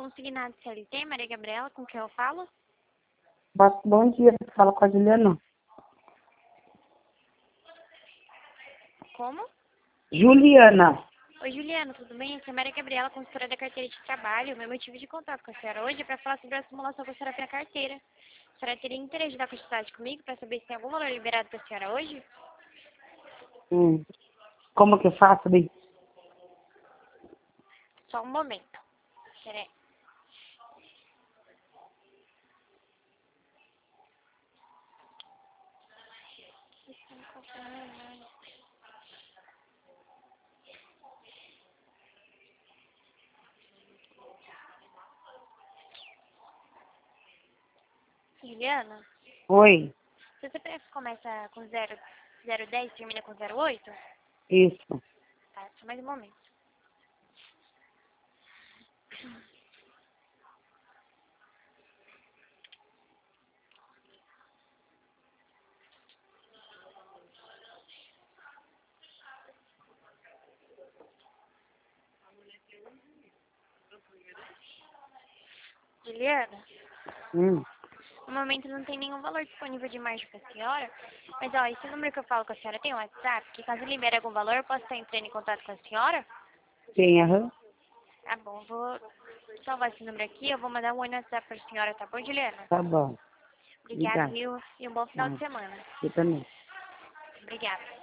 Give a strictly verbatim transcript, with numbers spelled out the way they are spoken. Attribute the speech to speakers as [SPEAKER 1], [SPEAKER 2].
[SPEAKER 1] consignado C L T, Maria Gabriela, com quem eu falo?
[SPEAKER 2] Bom bom dia, fala com a Juliana.
[SPEAKER 1] Como?
[SPEAKER 2] Juliana.
[SPEAKER 1] Oi, Juliana, tudo bem? Aqui é a Maria Gabriela, consultora da carteira de trabalho. Meu motivo de contato com a senhora hoje é para falar sobre a simulação que a senhora fez na carteira. A senhora teria interesse de dar quantidade comigo para saber se tem algum valor liberado para a senhora hoje?
[SPEAKER 2] Hum. Como que eu faço, bem?
[SPEAKER 1] Só um momento. Peraí. Juliana,
[SPEAKER 2] Oi,
[SPEAKER 1] seu C P F começa com zero, zero dez e termina com zero oito?
[SPEAKER 2] isso.
[SPEAKER 1] Tá, só mais um momento. Juliana,
[SPEAKER 2] Hum.
[SPEAKER 1] no momento não tem nenhum valor disponível de margem para a senhora, mas ó, esse número que eu falo com a senhora tem um WhatsApp, que caso libere algum valor, eu posso estar entrando em contato com a senhora?
[SPEAKER 2] Tem, aham.
[SPEAKER 1] Tá bom, vou salvar esse número aqui, eu vou mandar um oi no WhatsApp para a senhora, tá bom, Juliana?
[SPEAKER 2] Tá bom.
[SPEAKER 1] Obrigada,
[SPEAKER 2] Obrigada.
[SPEAKER 1] viu? E um bom final
[SPEAKER 2] Ah,
[SPEAKER 1] de semana.
[SPEAKER 2] eu também.
[SPEAKER 1] Obrigada.